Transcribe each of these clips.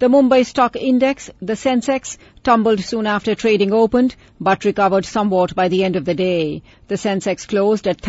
The Mumbai Stock Index, the Sensex, tumbled soon after trading opened, but recovered somewhat by the end of the day. The Sensex closed at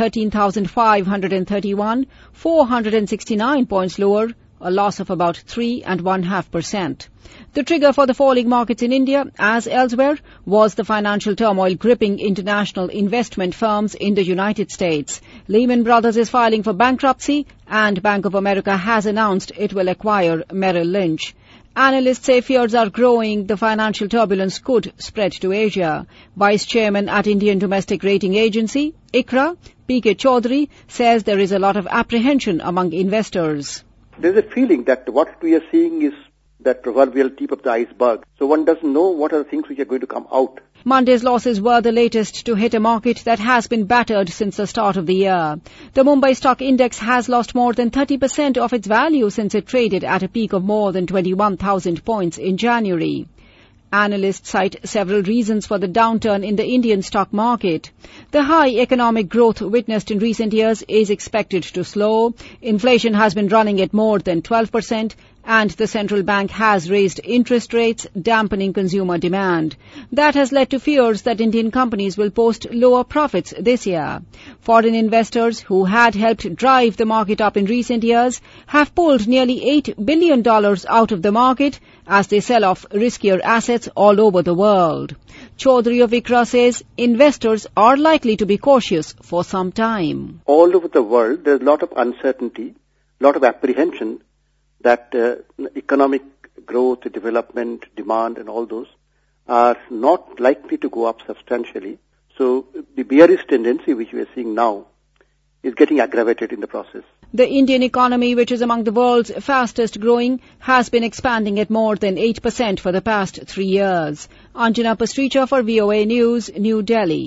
13,531, 469 points lower, a loss of about 3.5%. The trigger for the falling markets in India, as elsewhere, was the financial turmoil gripping international investment firms in the United States. Lehman Brothers is filing for bankruptcy, and Bank of America has announced it will acquire Merrill Lynch. Analysts say fears are growing the financial turbulence could spread to Asia. Vice Chairman at Indian Domestic Rating Agency, ICRA, P.K. Chaudhary, says there is a lot of apprehension among investors. There's a feeling that what we are seeing is that proverbial tip of the iceberg. So one doesn't know what are the things which are going to come out. Monday's losses were the latest to hit a market that has been battered since the start of the year. The Mumbai Stock Index has lost more than 30% of its value since it traded at a peak of more than 21,000 points in January. Analysts cite several reasons for the downturn in the Indian stock market. The high economic growth witnessed in recent years is expected to slow. Inflation has been running at more than 12%, and the central bank has raised interest rates, dampening consumer demand. That has led to fears that Indian companies will post lower profits this year. Foreign investors who had helped drive the market up in recent years have pulled nearly $8 billion out of the market as they sell off riskier assets all over the world. Chaudhary of ICRA says investors are likely to be cautious for some time. All over the world, there's a lot of uncertainty, a lot of apprehension that economic growth, development, demand and all those are not likely to go up substantially. So the bearish tendency which we are seeing now is getting aggravated in the process. The Indian economy, which is among the world's fastest growing, has been expanding at more than 8% for the past 3 years. Anjana Pastricha for VOA News, New Delhi.